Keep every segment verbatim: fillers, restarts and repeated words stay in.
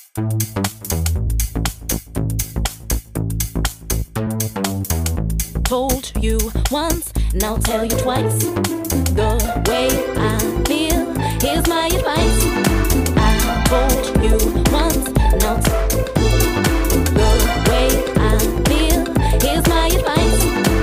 Told you once, now tell you twice. The way I feel, here's my advice. I told you once, now t- the way I feel, here's my advice.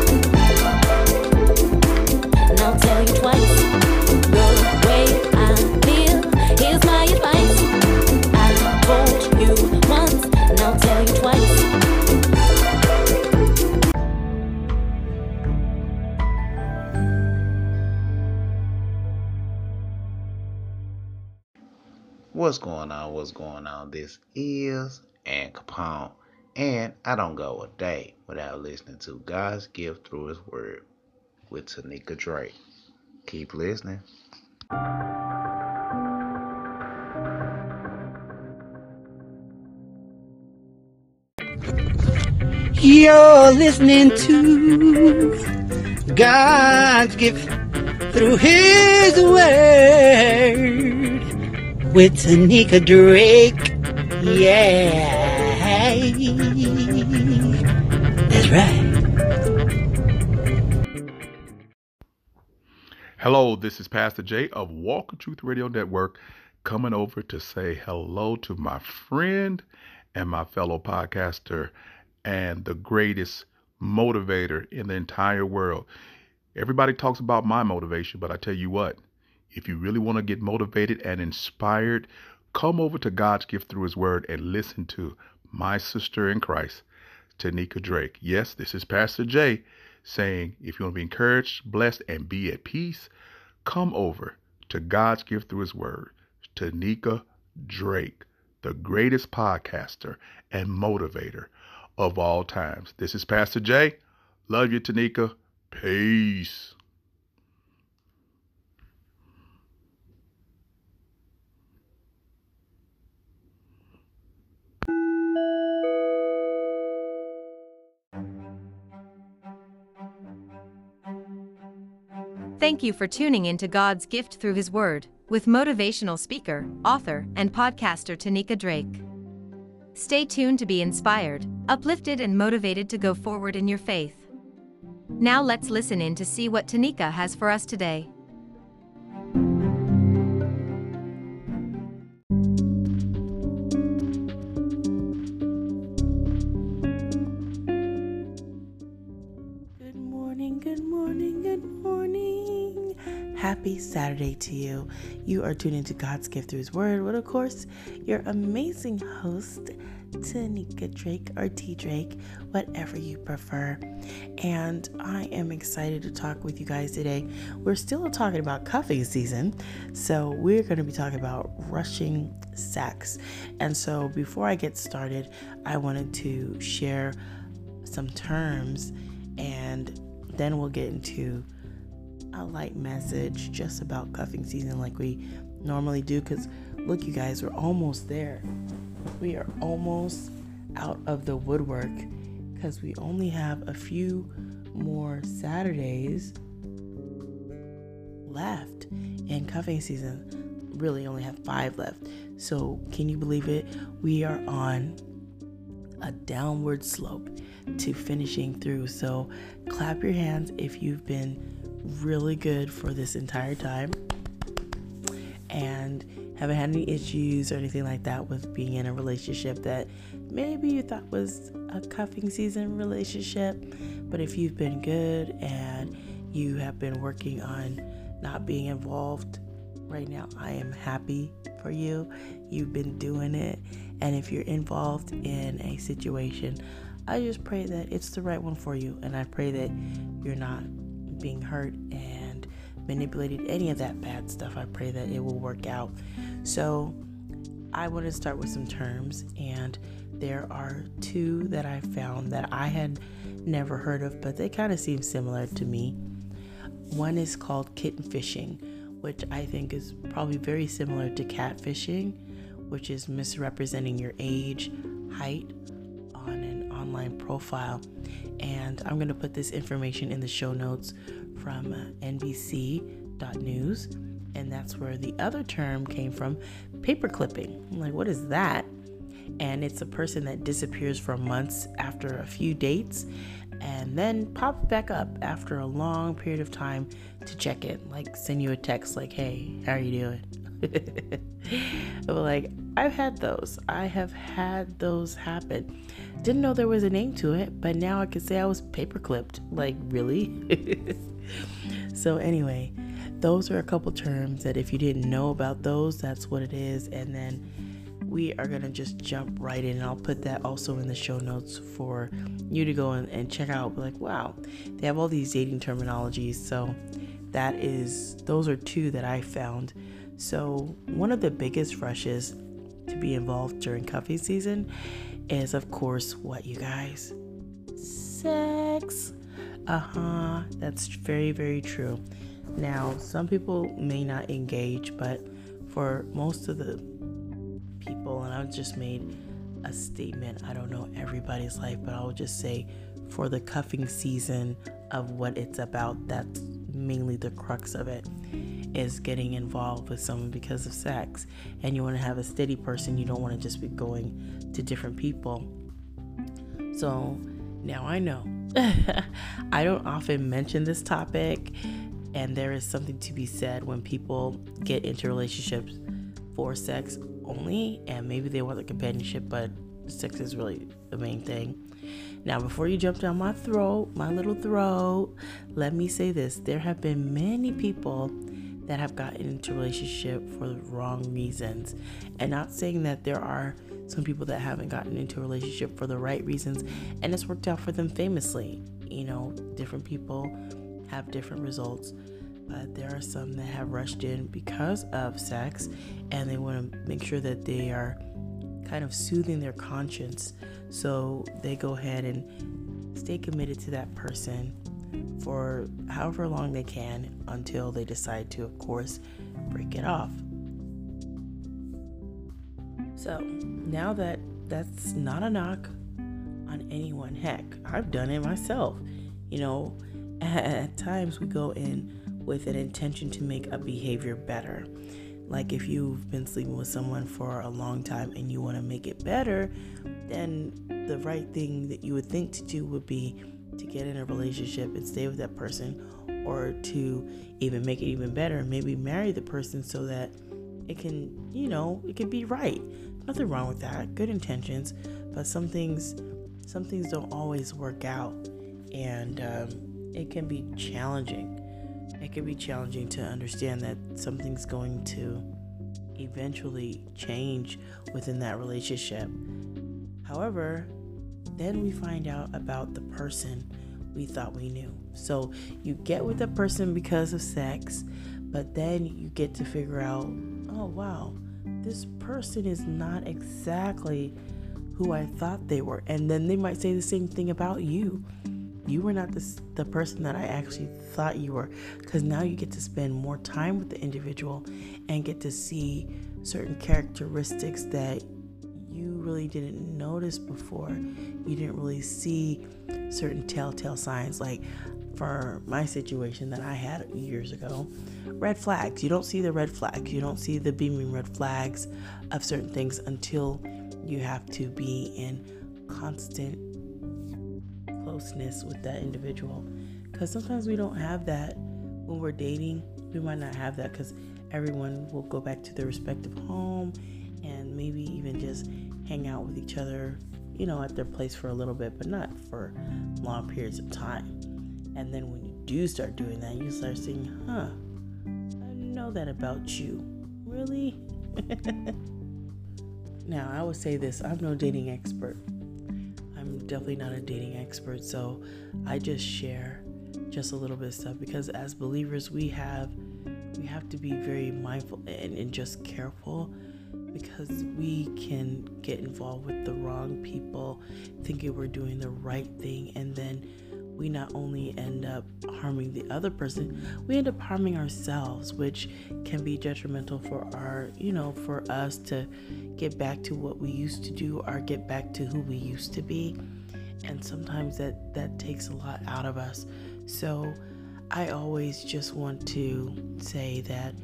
Now tell you twice. The way I feel, here's my advice. I told you once, now tell you twice. What's going on? What's going on? This is Ann Capone, and I don't go a day without listening to God's gift through His Word with Tanika Drake. Keep listening. You're listening to God's gift through His Word with Tanika Drake. Yeah, that's right. Hello, this is Pastor Jay of Walk of Truth Radio Network, coming over to say hello to my friend and my fellow podcaster and the greatest motivator in the entire world. Everybody talks about my motivation, but I tell you what, if you really want to get motivated and inspired, come over to God's gift through His Word and listen to my sister in Christ, Tanika Drake. Yes, this is Pastor Jay saying, if you want to be encouraged, blessed, and be at peace, come over to God's gift through His Word, Tanika Drake, the greatest podcaster and motivator of all times. This is Pastor Jay. Love you, Tanika. Peace. Thank you for tuning in to God's Gift Through His Word with motivational speaker, author, and podcaster Tanika Drake. Stay tuned to be inspired, uplifted, and motivated to go forward in your faith. Now let's listen in to see what Tanika has for us today. Good morning, good morning, good morning. Happy Saturday to you. You are tuned into God's Gift Through His Word with, of course, your amazing host, Tanika Drake, or T Drake, whatever you prefer. And I am excited to talk with you guys today. We're still talking about cuffing season, so we're going to be talking about rushing sex. And so before I get started, I wanted to share some terms, and then we'll get into a light message just about cuffing season like we normally do, because look, you guys, we're almost there. We are almost out of the woodwork because we only have a few more Saturdays left in cuffing season. Really only have five left. So can you believe it? We are on a downward slope to finishing through. So clap your hands if you've been really good for this entire time and haven't had any issues or anything like that with being in a relationship that maybe you thought was a cuffing season relationship. But if you've been good and you have been working on not being involved right now, I am happy for you. You've been doing it. And if you're involved in a situation, I just pray that it's the right one for you. And I pray that you're not being hurt and manipulated, any of that bad stuff. I pray that it will work out. So I want to start with some terms, and there are two that I found that I had never heard of, but they kind of seem similar to me. One is called kitten fishing, which I think is probably very similar to catfishing, which is misrepresenting your age, height on an online profile. And I'm going to put this information in the show notes from uh, N B C dot news. And that's where the other term came from, paper clipping. I'm like, what is that? And it's a person that disappears for months after a few dates and then pops back up after a long period of time to check in, like send you a text like, hey, how are you doing? But like, I've had those. I have had those happen. Didn't know there was a name to it, but now I can say I was paper clipped. Like, really? So anyway, those are a couple terms that if you didn't know about those, that's what it is. And then we are going to just jump right in. And I'll put that also in the show notes for you to go and, and check out. Like, wow, they have all these dating terminologies. So that is, those are two that I found. So one of the biggest rushes to be involved during cuffing season is, of course, what, you guys? Sex. Uh-huh. That's very, very true. Now, some people may not engage, but for most of the people, and I've just made a statement, I don't know everybody's life, but I'll just say for the cuffing season of what it's about, that's mainly the crux of it, is getting involved with someone because of sex. And you want to have a steady person. You don't want to just be going to different people. So now I know I don't often mention this topic, and there is something to be said when people get into relationships for sex only, and maybe they want the companionship, but sex is really the main thing. Now, before you jump down my throat, my little throat, let me say this. There have been many people that have gotten into a relationship for the wrong reasons. And not saying that there are some people that haven't gotten into a relationship for the right reasons and it's worked out for them famously. You know, different people have different results, but there are some that have rushed in because of sex and they want to make sure that they are kind of soothing their conscience. So they go ahead and stay committed to that person for however long they can until they decide to, of course, break it off. So now that that's not a knock on anyone, heck, I've done it myself. You know, at times we go in with an intention to make a behavior better. Like if you've been sleeping with someone for a long time and you want to make it better, then the right thing that you would think to do would be to get in a relationship and stay with that person, or to even make it even better, maybe marry the person so that it can, you know, it can be right. Nothing wrong with that. Good intentions, but some things, some things don't always work out, and um, it can be challenging. It can be challenging to understand that something's going to eventually change within that relationship. However, then we find out about the person we thought we knew. So you get with the person because of sex, but then you get to figure out, oh wow, this person is not exactly who I thought they were. And then they might say the same thing about you. You were not the, the person that I actually thought you were, because now you get to spend more time with the individual and get to see certain characteristics that you really didn't notice before. You didn't really see certain telltale signs. Like for my situation that I had years ago, red flags. You don't see the red flags. You don't see the beaming red flags of certain things until you have to be in constant closeness with that individual. Because sometimes we don't have that when we're dating. We might not have that because everyone will go back to their respective home and maybe even just hang out with each other, you know, at their place for a little bit, but not for long periods of time. And then when you do start doing that, you start saying, huh, I know that about you. Really? Now, I would say this, I'm no dating expert. I'm definitely not a dating expert, so I just share just a little bit of stuff, because as believers, we have we have to be very mindful and, and just careful, because we can get involved with the wrong people thinking we're doing the right thing, and then we not only end up harming the other person, we end up harming ourselves, which can be detrimental for our, you know, for us to get back to what we used to do or get back to who we used to be. And sometimes that, that takes a lot out of us. So I always just want to say that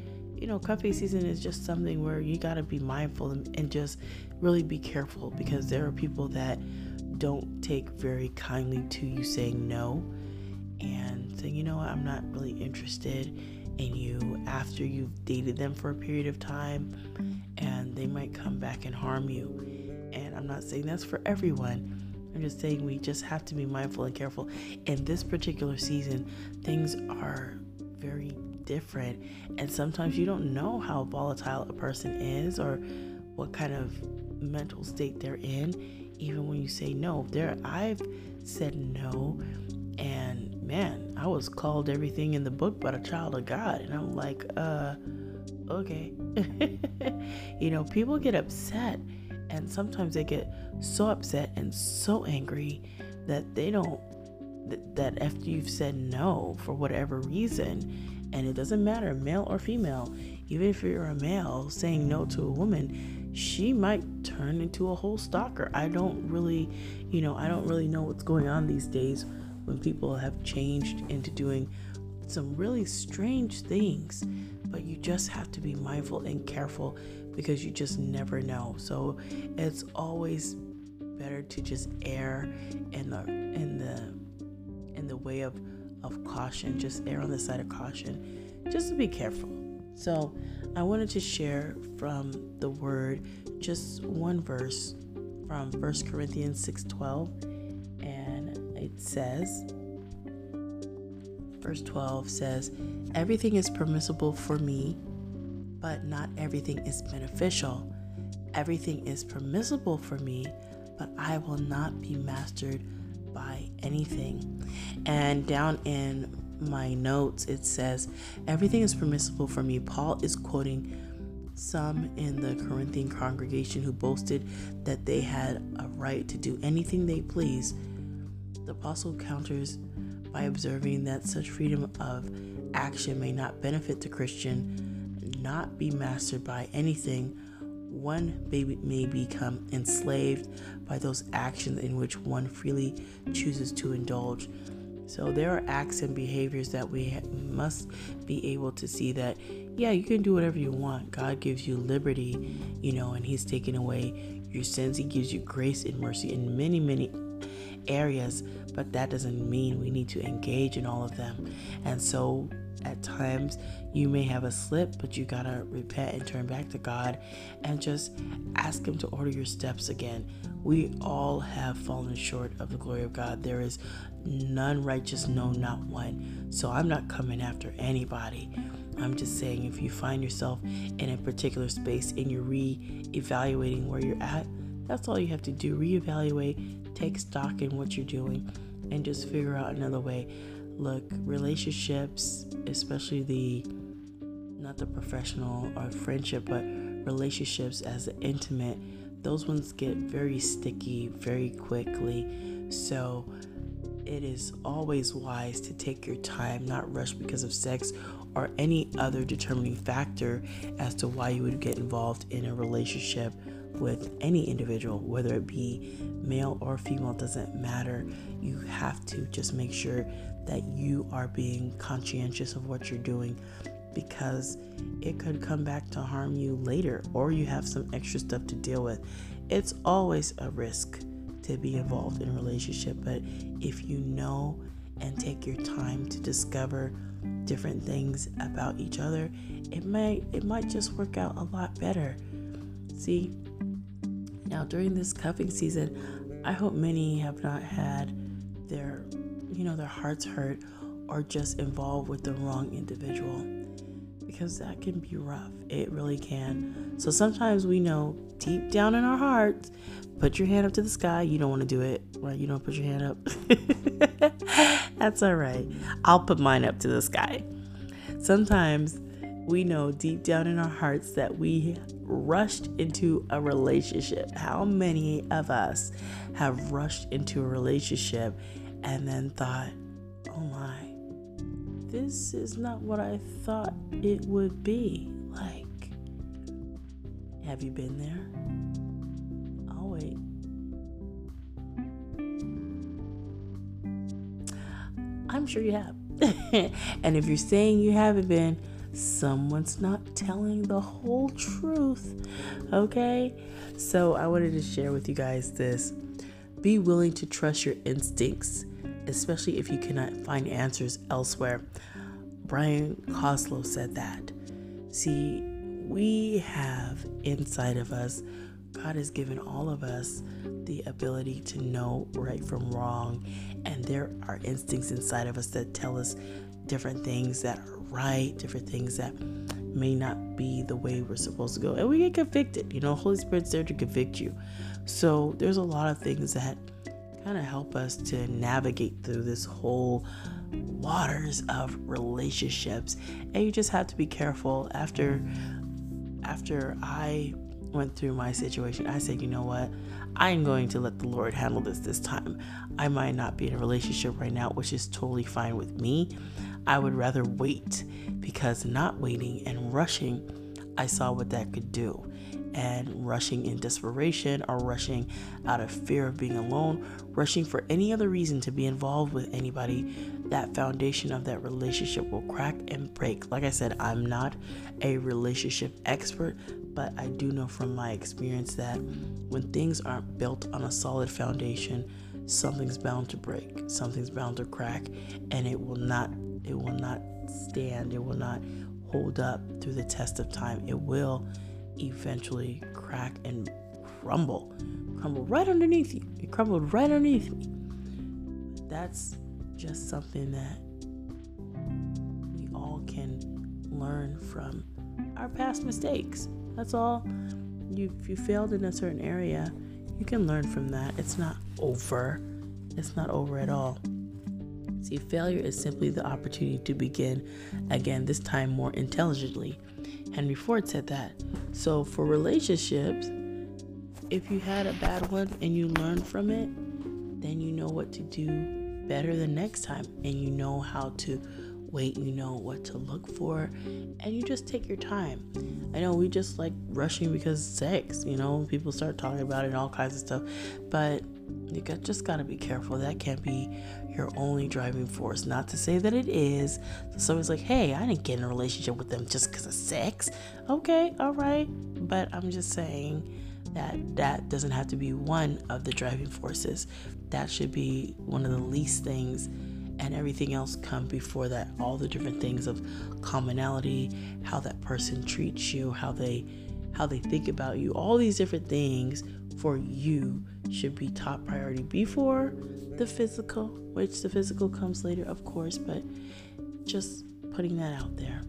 you know, cuffing season is just something where you got to be mindful and, and just really be careful, because there are people that don't take very kindly to you saying no and saying, you know what, I'm not really interested in you after you've dated them for a period of time, and they might come back and harm you. And I'm not saying that's for everyone. I'm just saying we just have to be mindful and careful. In this particular season, things are very different, and sometimes you don't know how volatile a person is or what kind of mental state they're in, even when you say no. There, I've said no, and man, I was called everything in the book but a child of God, and I'm like, uh, okay. You know, people get upset, and sometimes they get so upset and so angry that they don't, that after you've said no for whatever reason, and it doesn't matter, male or female, even if you're a male saying no to a woman, she might turn into a whole stalker. I don't really, you know, I don't really know what's going on these days when people have changed into doing some really strange things, but you just have to be mindful and careful, because you just never know. So it's always better to just err in the in the in the way of of caution. Just err on the side of caution, just to be careful. So I wanted to share from the word just one verse from First Corinthians six twelve, and it says, verse twelve says, everything is permissible for me, but not everything is beneficial. Everything is permissible for me, but I will not be mastered by anything. And down in my notes, it says, everything is permissible for me. Paul is quoting some in the Corinthian congregation who boasted that they had a right to do anything they please. The apostle counters by observing that such freedom of action may not benefit the Christian, not be mastered by anything. One may, may become enslaved by those actions in which one freely chooses to indulge. So there are acts and behaviors that we ha- must be able to see that, yeah, you can do whatever you want. God gives you liberty, you know, and He's taken away your sins. He gives you grace and mercy in many, many areas, but that doesn't mean we need to engage in all of them. And so at times you may have a slip, but you gotta repent and turn back to God and just ask Him to order your steps again. We all have fallen short of the glory of God. There is none righteous, no, not one. So I'm not coming after anybody. I'm just saying, if you find yourself in a particular space and you're re-evaluating where you're at, that's all you have to do. Reevaluate, take stock in what you're doing, and just figure out another way. Look, relationships, especially the, not the professional or friendship, but relationships as an intimate, those ones get very sticky very quickly. So it is always wise to take your time, not rush because of sex or any other determining factor as to why you would get involved in a relationship with any individual, whether it be male or female, doesn't matter. You have to just make sure that you are being conscientious of what you're doing, because it could come back to harm you later, or you have some extra stuff to deal with. It's always a risk to be involved in a relationship, but if you know and take your time to discover different things about each other, it might it might just work out a lot better. See, now during this cuffing season, I hope many have not had their you know their hearts hurt or just involved with the wrong individual, because that can be rough. It really can. So sometimes we know deep down in our hearts, put your hand up to the sky. You don't want to do it, right? You don't put your hand up. That's all right. I'll put mine up to the sky. Sometimes we know deep down in our hearts that we rushed into a relationship. How many of us have rushed into a relationship and then thought, oh my, this is not what I thought it would be? Like, have you been there? I'll wait. I'm sure you have. And if you're saying you haven't been, someone's not telling the whole truth. Okay? So I wanted to share with you guys this. Be willing to trust your instincts, especially if you cannot find answers elsewhere. Brian Koslow said that. See, we have inside of us, God has given all of us the ability to know right from wrong. And there are instincts inside of us that tell us different things that are right, different things that may not be the way we're supposed to go. And we get convicted. You know, Holy Spirit's there to convict you. So there's a lot of things that kind of help us to navigate through this whole waters of relationships. And you just have to be careful. After after I went through my situation, I said, you know what? I'm going to let the Lord handle this this time. I might not be in a relationship right now, which is totally fine with me. I would rather wait, because not waiting and rushing, I saw what that could do. And rushing in desperation, or rushing out of fear of being alone, rushing for any other reason to be involved with anybody, that foundation of that relationship will crack and break. Like I said, I'm not a relationship expert, but I do know from my experience that when things aren't built on a solid foundation, something's bound to break, something's bound to crack, and it will not, it will not stand, it will not hold up through the test of time. It will eventually crack and crumble, crumble right underneath you. It crumbled right underneath me. That's just something that we all can learn from our past mistakes. That's all. You, if you failed in a certain area, you can learn from that. It's not over. It's not over at all. See, failure is simply the opportunity to begin again, this time more intelligently. Henry Ford said that. So for relationships, if you had a bad one and you learn from it, then you know what to do better the next time, and you know how to wait, you know what to look for, and you just take your time. I know we just like rushing because sex, you know, people start talking about it and all kinds of stuff, but you got, just got to be careful. That can't be your only driving force. Not to say that it is. So somebody's like, hey, I didn't get in a relationship with them just because of sex. Okay, all right. But I'm just saying that that doesn't have to be one of the driving forces. That should be one of the least things, and everything else come before that. All the different things of commonality, how that person treats you, how they how they think about you, all these different things for you should be top priority before the physical, which the physical comes later, of course, but just putting that out there.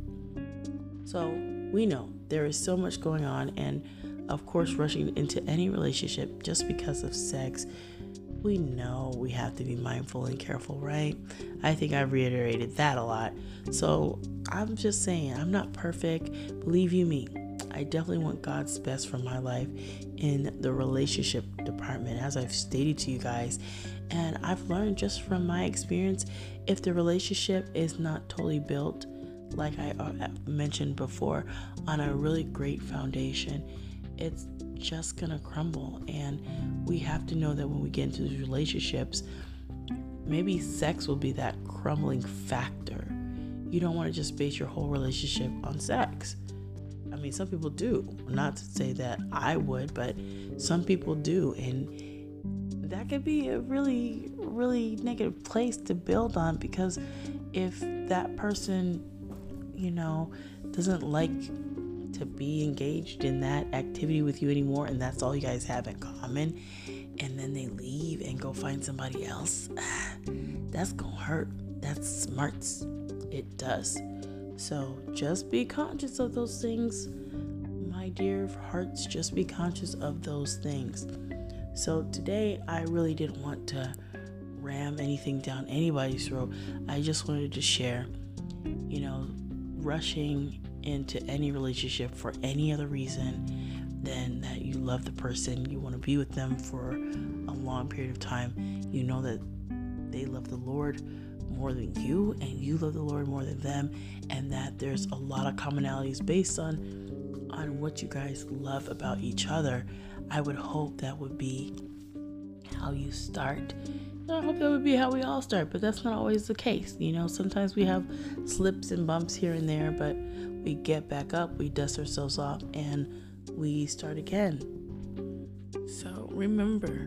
So we know there is so much going on, and of course, rushing into any relationship just because of sex, we know we have to be mindful and careful, right? I think I've reiterated that a lot. So I'm just saying, I'm not perfect. Believe you me, I definitely want God's best for my life in the relationship department, as I've stated to you guys. And I've learned just from my experience, if the relationship is not totally built, like I mentioned before, on a really great foundation, it's just gonna crumble. And we have to know that when we get into these relationships, maybe sex will be that crumbling factor. You don't want to just base your whole relationship on sex. I mean, some people do. Not to say that I would, but some people do. And that could be a really, really negative place to build on, because if that person, you know, doesn't like to be engaged in that activity with you anymore, and that's all you guys have in common, and then they leave and go find somebody else, that's gonna hurt. That smarts. It does. So just be conscious of those things, my dear hearts. Just be conscious of those things. So today, I really didn't want to ram anything down anybody's throat. I just wanted to share, you know, rushing into any relationship for any other reason than that you love the person, you want to be with them for a long period of time, you know that they love the Lord more than you, and you love the Lord more than them, and that there's a lot of commonalities based on on what you guys love about each other. I would hope that would be how you start. I hope that would be how we all start, but that's not always the case. You know, sometimes we have slips and bumps here and there, but we get back up, we dust ourselves off, and we start again. So remember,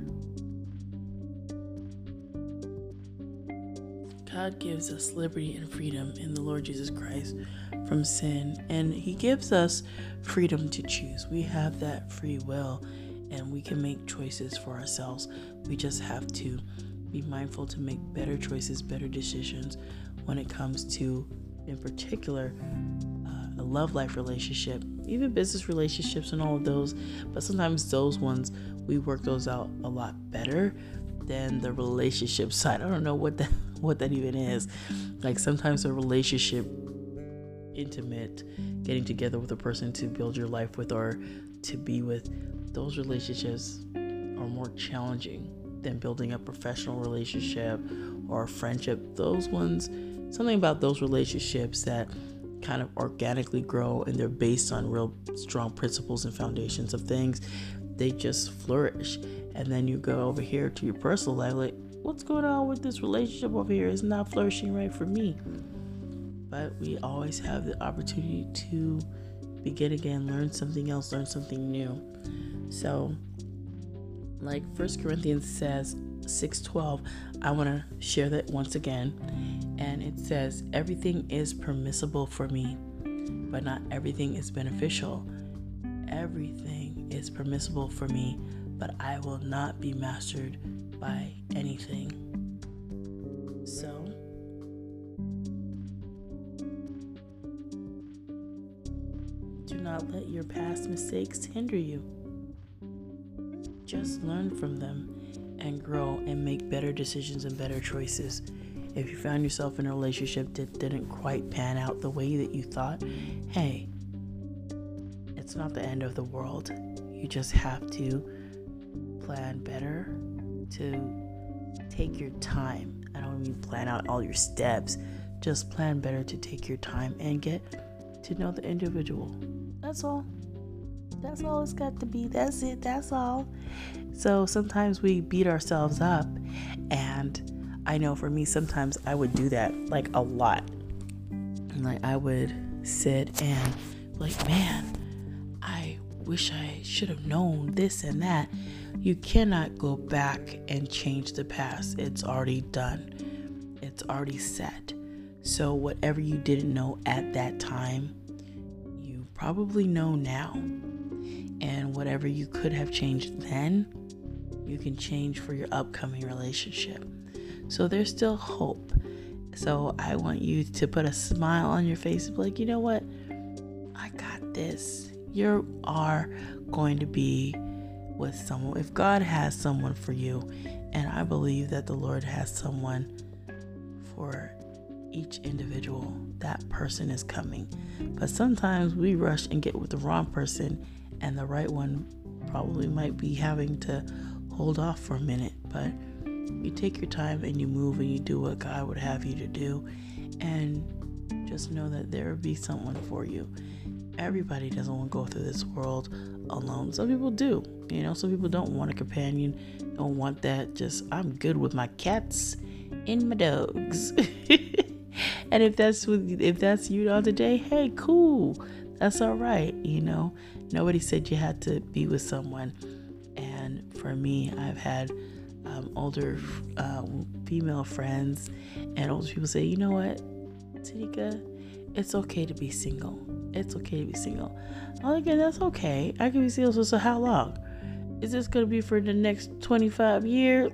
God gives us liberty and freedom in the Lord Jesus Christ from sin, and He gives us freedom to choose. We have that free will, and we can make choices for ourselves. We just have to be mindful to make better choices, better decisions when it comes to, in particular, uh, a love life relationship, even business relationships and all of those. But sometimes those ones, we work those out a lot better than the relationship side. I don't know what that what that even is. Like sometimes a relationship, intimate, getting together with a person to build your life with or to be with, those relationships are more challenging than building a professional relationship or a friendship. Those ones, something about those relationships that kind of organically grow, and they're based on real strong principles and foundations of things, they just flourish. And then you go over here to your personal life, like, what's going on with this relationship over here? It's not flourishing right for me. But we always have the opportunity to begin again, learn something else, learn something new. So like First Corinthians says, six twelve, I want to share that once again. And it says, everything is permissible for me, but not everything is beneficial. Everything is permissible for me, but I will not be mastered by anything. So, do not let your past mistakes hinder you. Just learn from them and grow and make better decisions and better choices. If you found yourself in a relationship that didn't quite pan out the way that you thought, hey, it's not the end of the world. You just have to plan better, to take your time. I don't mean plan out all your steps. Just plan better to take your time and get to know the individual. That's all. That's all it's got to be. That's it. That's all. So sometimes we beat ourselves up, and I know for me, sometimes I would do that like a lot. Like I would sit and like, man, I wish I should have known this and that. You cannot go back and change the past. It's already done. It's already set. So whatever you didn't know at that time, you probably know now. And whatever you could have changed then, you can change for your upcoming relationship. So there's still hope. So I want you to put a smile on your face and be like, you know what? I got this. You are going to be with someone. If God has someone for you, and I believe that the Lord has someone for each individual, that person is coming. But sometimes we rush and get with the wrong person, and the right one probably might be having to hold off for a minute. But you take your time and you move and you do what God would have you to do, and just know that there will be someone for you. Everybody doesn't want to go through this world alone. Some people do. You know, some people don't want a companion, don't want that. Just, I'm good with my cats and my dogs. And if that's with, if that's you on today, hey, cool. That's all right. You know, nobody said you had to be with someone. And for me, I've had um, older uh, female friends, and older people say, you know what, Tanika, it's okay to be single. It's okay to be single. I'm like, yeah, that's okay. I can be single. So, so how long? Is this going to be for the next twenty-five years?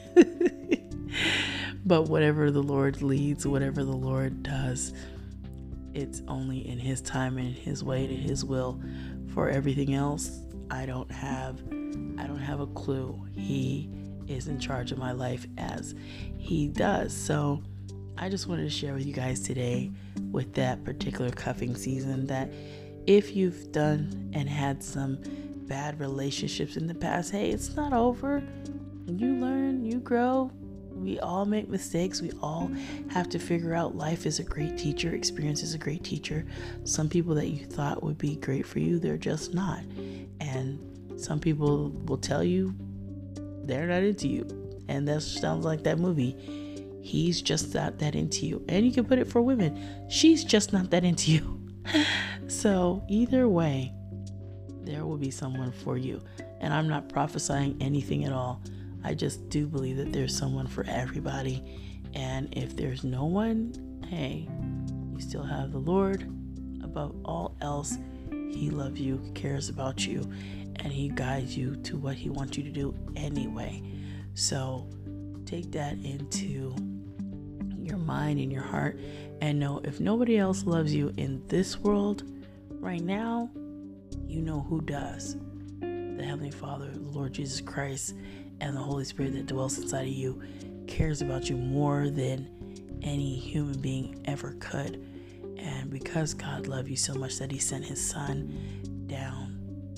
But whatever the Lord leads, whatever the Lord does, it's only in His time and His way and His will. For everything else, I don't have, I don't have a clue. He is in charge of my life as He does. So I just wanted to share with you guys today with that particular cuffing season that if you've done and had some bad relationships in the past, hey, it's not over. You learn, you grow. We all make mistakes. We all have to figure out life is a great teacher. Experience is a great teacher. Some people that you thought would be great for you, they're just not. And some people will tell you they're not into you. And that sounds like that movie. He's just not that into you. And you can put it for women. She's just not that into you. So either way, there will be someone for you. And I'm not prophesying anything at all. I just do believe that there's someone for everybody. And if there's no one, hey, you still have the Lord. Above all else, He loves you, cares about you, and He guides you to what He wants you to do anyway. So take that into your mind and your heart and know if nobody else loves you in this world right now, you know who does. The Heavenly Father, the Lord Jesus Christ, and the Holy Spirit that dwells inside of you cares about you more than any human being ever could. And because God loved you so much that He sent His Son down,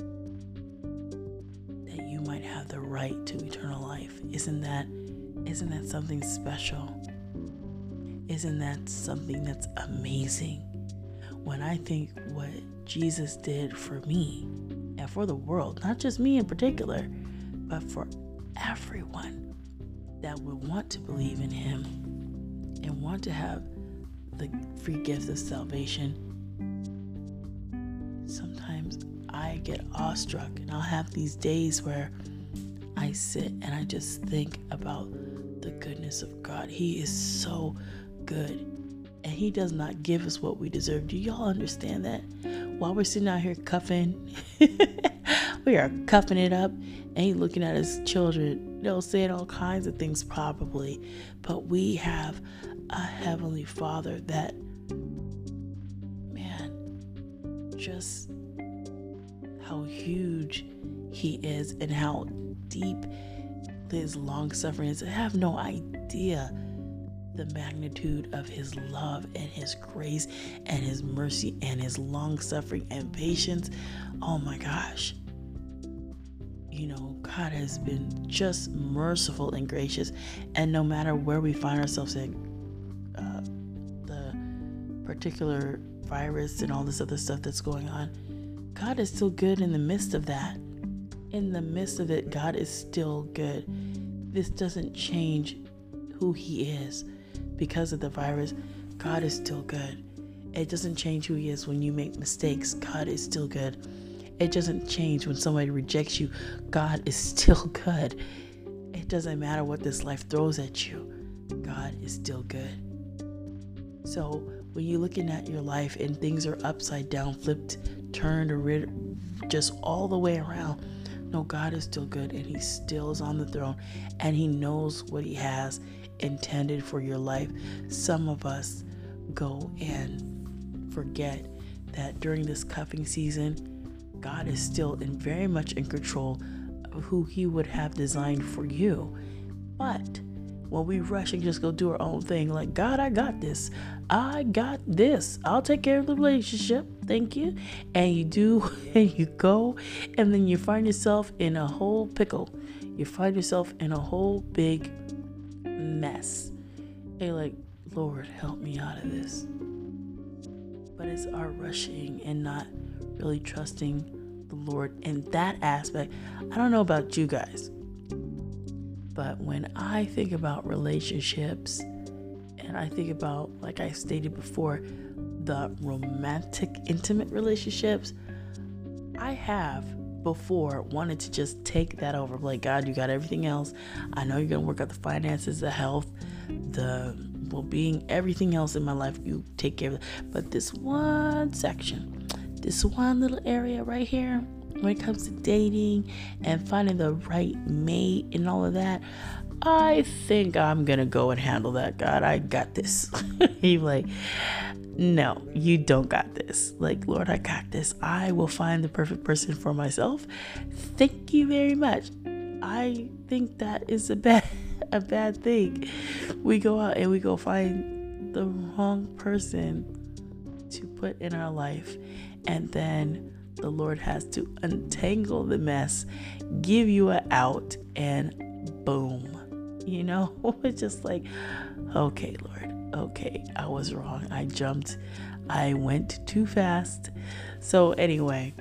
that you might have the right to eternal life. Isn't that, isn't that something special? Isn't that something that's amazing? When I think what Jesus did for me and for the world, not just me in particular, but for everyone that would want to believe in Him and want to have the free gift of salvation. Sometimes I get awestruck, and I'll have these days where I sit and I just think about the goodness of God. He is so good, and He does not give us what we deserve. Do y'all understand that? While we're sitting out here cuffing, we are cuffing it up, and He looking at His children. They'll say all kinds of things probably, but we have a Heavenly Father that, man, just how huge He is and how deep His long suffering is. I have no idea the magnitude of His love and His grace and His mercy and His long suffering and patience. Oh my gosh. You know, God has been just merciful and gracious. And no matter where we find ourselves in, uh, the particular virus and all this other stuff that's going on, God is still good in the midst of that. In the midst of it, God is still good. This doesn't change who He is. Because of the virus, God is still good. It doesn't change who He is when you make mistakes. God is still good. It doesn't change when somebody rejects you. God is still good. It doesn't matter what this life throws at you. God is still good. So when you're looking at your life and things are upside down, flipped, turned, or rid- just all the way around, no, God is still good, and He still is on the throne, and He knows what He has intended for your life. Some of us go and forget that during this cuffing season, God is still in very much in control of who He would have designed for you. But when we rush and just go do our own thing, like, God, I got this. I got this. I'll take care of the relationship. Thank you. And you do, and you go, and then you find yourself in a whole pickle. You find yourself in a whole big mess. And you're like, Lord, help me out of this. But it's our rushing and not really trusting the Lord in that aspect. I don't know about you guys, but when I think about relationships, and I think about, like I stated before, the romantic, intimate relationships, I have before wanted to just take that over. Like, God, you got everything else. I know you're going to work out the finances, the health, the well-being, everything else in my life. You take care of it. But this one section, this one little area right here, when it comes to dating and finding the right mate and all of that, I think I'm going to go and handle that. God, I got this. He's like, no, you don't got this. Like, Lord, I got this. I will find the perfect person for myself. Thank you very much. I think that is a bad, a bad thing. We go out and we go find the wrong person to put in our life. And then the Lord has to untangle the mess, give you an out, and boom. You know, it's just like, okay, Lord, okay, I was wrong. I jumped. I went too fast. So anyway,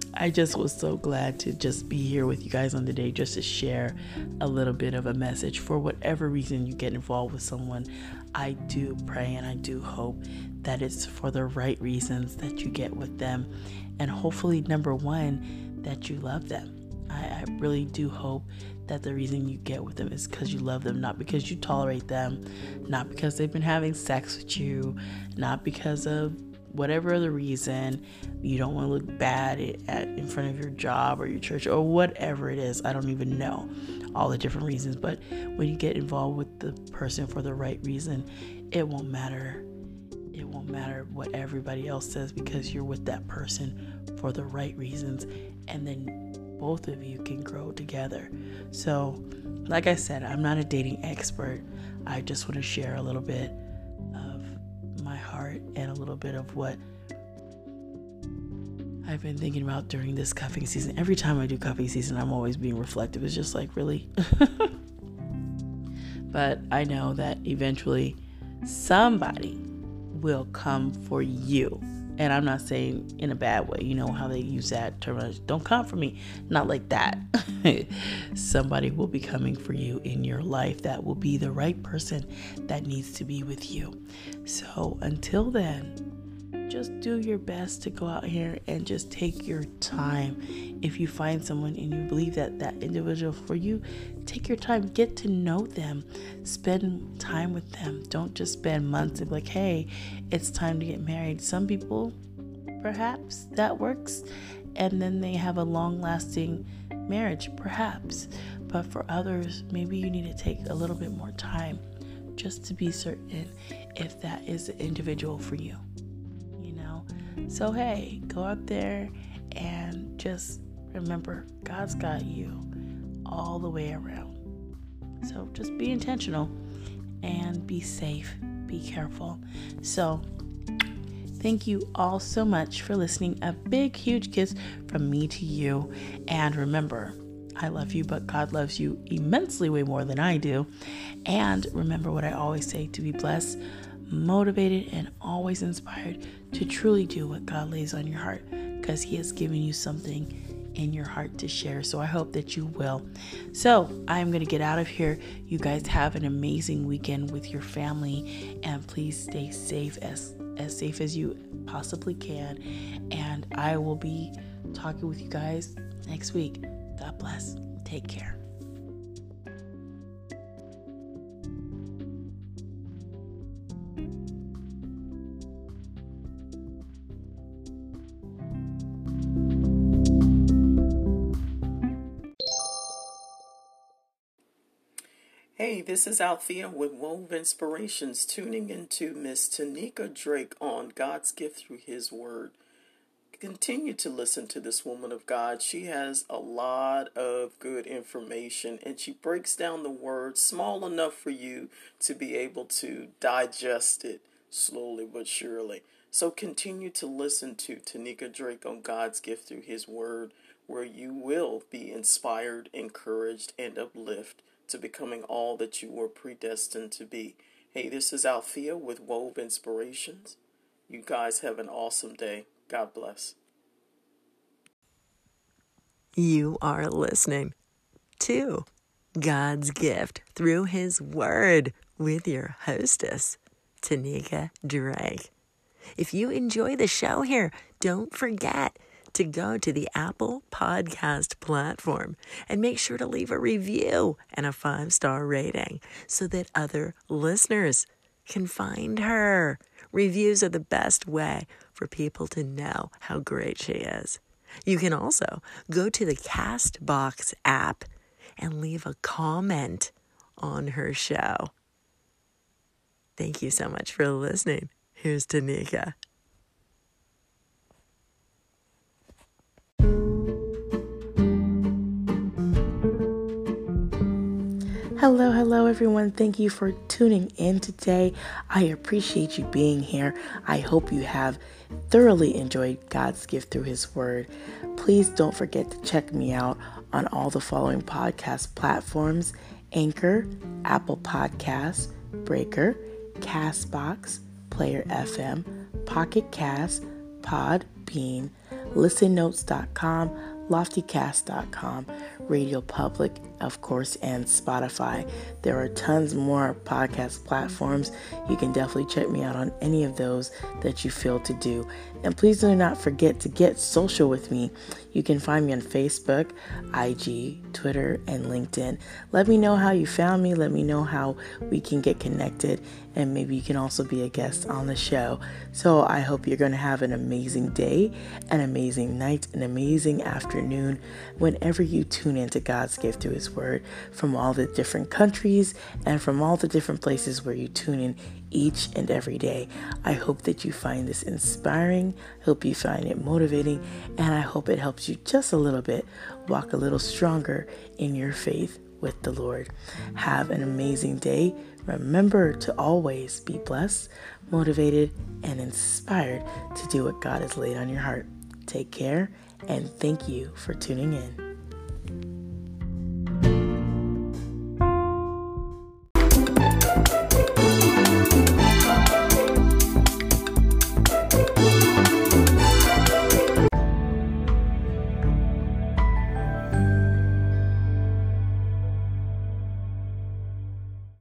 I just was so glad to just be here with you guys on the day, just to share a little bit of a message. For whatever reason you get involved with someone, I do pray and I do hope that it's for the right reasons that you get with them. And hopefully, number one, that you love them. I, I really do hope that the reason you get with them is because you love them, not because you tolerate them, not because they've been having sex with you, not because of whatever other reason you don't want to look bad at, in front of your job or your church or whatever it is. I don't even know all the different reasons, but when you get involved with the person for the right reason, it won't matter. It won't matter what everybody else says, because you're with that person for the right reasons, and then both of you can grow together. So, like I said, I'm not a dating expert. I just want to share a little bit of my heart and a little bit of what I've been thinking about during this cuffing season. Every time I do cuffing season, I'm always being reflective. It's just like, really? But I know that eventually somebody will come for you. And I'm not saying in a bad way. You know how they use that terminology. Don't come for me. Not like that. Somebody will be coming for you in your life that will be the right person that needs to be with you. So until then, just do your best to go out here and just take your time. If you find someone and you believe that that individual for you, take your time, get to know them, spend time with them. Don't just spend months and be like, hey, it's time to get married. Some people, perhaps that works, and then they have a long-lasting marriage, perhaps. But for others, maybe you need to take a little bit more time just to be certain if that is the individual for you. So hey, go out there and just remember, God's got you all the way around. So just be intentional and be safe, be careful. So thank you all so much for listening. A big, huge kiss from me to you. And remember, I love you, but God loves you immensely way more than I do. And remember what I always say, to be blessed, motivated, and always inspired to truly do what God lays on your heart, because He has given you something in your heart to share. So I hope that you will. So I'm going to get out of here. You guys have an amazing weekend with your family, and please stay safe, as as safe as you possibly can. And I will be talking with you guys next week. God bless. Take care. Hey, this is Althea with Wove Inspirations, tuning into Miss Tanika Drake on God's Gift Through His Word. Continue to listen to this woman of God. She has a lot of good information, and she breaks down the word small enough for you to be able to digest it slowly but surely. So continue to listen to Tanika Drake on God's Gift Through His Word, where you will be inspired, encouraged, and uplifted to becoming all that you were predestined to be. Hey, this is Althea with Wove Inspirations. You guys have an awesome day. God bless. You are listening to God's Gift Through His Word with your hostess, Tanika Drake. If you enjoy the show here, don't forget to go to the Apple Podcast platform and make sure to leave a review and a five-star rating so that other listeners can find her. Reviews are the best way for people to know how great she is. You can also go to the CastBox app and leave a comment on her show. Thank you so much for listening. Here's Tanika. Hello, hello, everyone. Thank you for tuning in today. I appreciate you being here. I hope you have thoroughly enjoyed God's Gift Through His Word. Please don't forget to check me out on all the following podcast platforms: Anchor, Apple Podcasts, Breaker, CastBox, Player F M, Pocket Cast, Podbean, listen notes dot com, loftycast dot com, Radio Public, of course, and Spotify. There are tons more podcast platforms. You can definitely check me out on any of those that you feel to do. And please do not forget to get social with me. You can find me on Facebook, I G, Twitter, and LinkedIn. Let me know how you found me. Let me know how we can get connected. And maybe you can also be a guest on the show. So I hope you're going to have an amazing day, an amazing night, an amazing afternoon whenever you tune into God's gift through His Word from all the different countries and from all the different places where you tune in each and every day. I hope that you find this inspiring. I hope you find it motivating, and I hope it helps you just a little bit walk a little stronger in your faith with the Lord. Have an amazing day. Remember to always be blessed, motivated, and inspired to do what God has laid on your heart. Take care, and thank you for tuning in.